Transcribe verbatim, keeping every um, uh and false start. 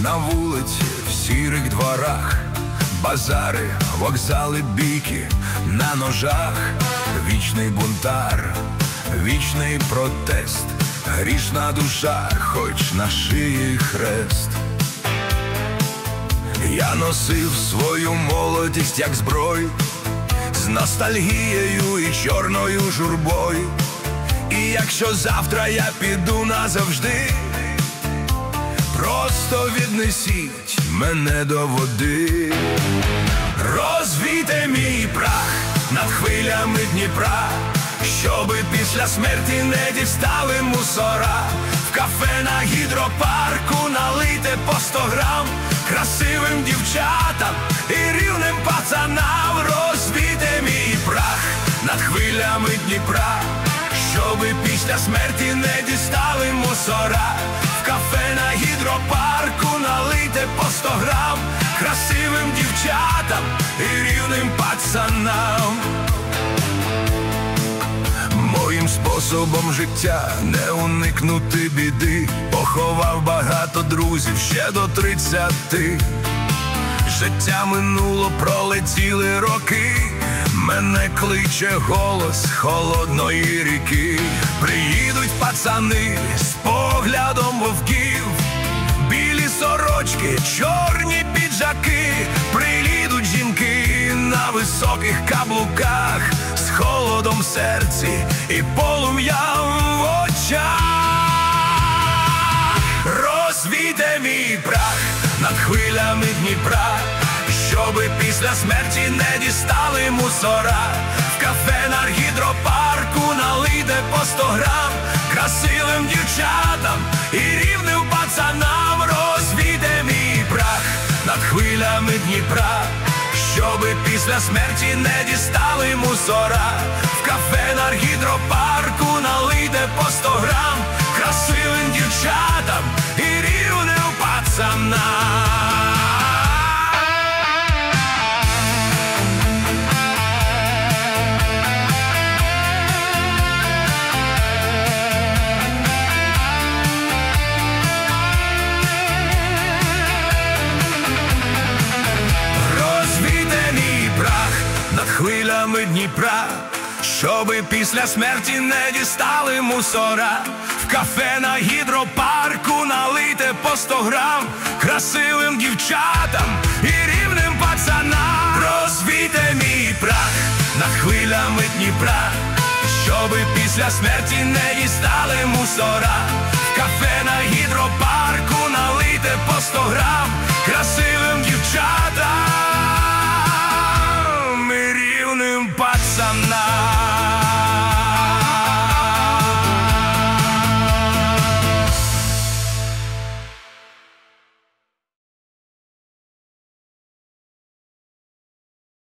на вулиці, в сірих дворах, базари, вокзали, бійки на ножах. Вічний бунтар, вічний протест, грішна душа, хоч на шиї хрест. Я носив свою молодість як зброю, з ностальгією і чорною журбою. І якщо завтра я піду назавжди, просто віднесіть мене до води. Розвійте мій прах над хвилями Дніпра, щоби після смерті не дістали мусора. В кафе на гідропарку налийте по сто грам красивим дівчатам і рівним пацанам. Розвійте мій прах над хвилями Дніпра, щоби після смерті не дістали мусора. В кафе на гідропарку налийте по сто грам красивим дівчатам і рівним пацанам. Моїм способом життя не уникнути біди, поховав багато друзів ще до тридцяти. Життя минуло, пролетіли роки, мене кличе голос холодної ріки. Приїдуть пацани з поглядом вовків, білі сорочки, чорні піджаки. Приїдуть жінки на високих каблуках, з холодом в серці і полум'ям в очах. Розвійте мій прах над хвилями Дніпра, щоби після смерті не дістали мусора. В кафе на гідропарку налийте по сто грам красивим дівчатам і рівним пацанам. Розвійте мій прах над хвилями Дніпра, щоби після смерті не дістали мусора. В кафе на гідропарку налийте по сто грам красивим дівчатам і рівним пацанам. Над хвилями Дніпра, щоби після смерті не дістали мусора. В кафе на гідропарку налийте по сто грам красивим дівчатам і рівним пацанам. Розвійте мій прах над хвилями Дніпра, щоби після смерті не дістали мусора. В кафе на гідропарку налийте по сто грам